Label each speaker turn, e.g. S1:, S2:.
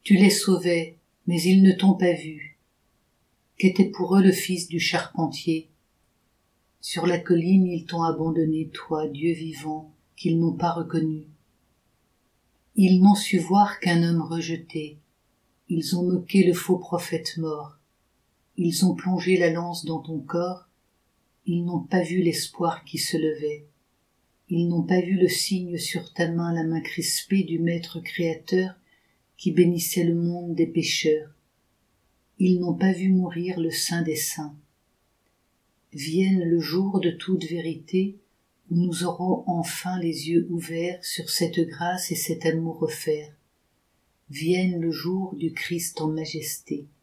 S1: Tu les sauvais, mais ils ne t'ont pas vu. Qu'était pour eux le fils du charpentier? Sur la colline ils t'ont abandonné, toi, Dieu vivant, qu'ils n'ont pas reconnu. Ils n'ont su voir qu'un homme rejeté. Ils ont moqué le faux prophète mort. Ils ont plongé la lance dans ton corps. Ils n'ont pas vu l'espoir qui se levait. Ils n'ont pas vu le signe sur ta main, la main crispée du Maître Créateur qui bénissait le monde des pécheurs. Ils n'ont pas vu mourir le Saint des Saints. Vienne le jour de toute vérité où nous aurons enfin les yeux ouverts sur cette grâce et cet amour offert. Vienne le jour du Christ en majesté.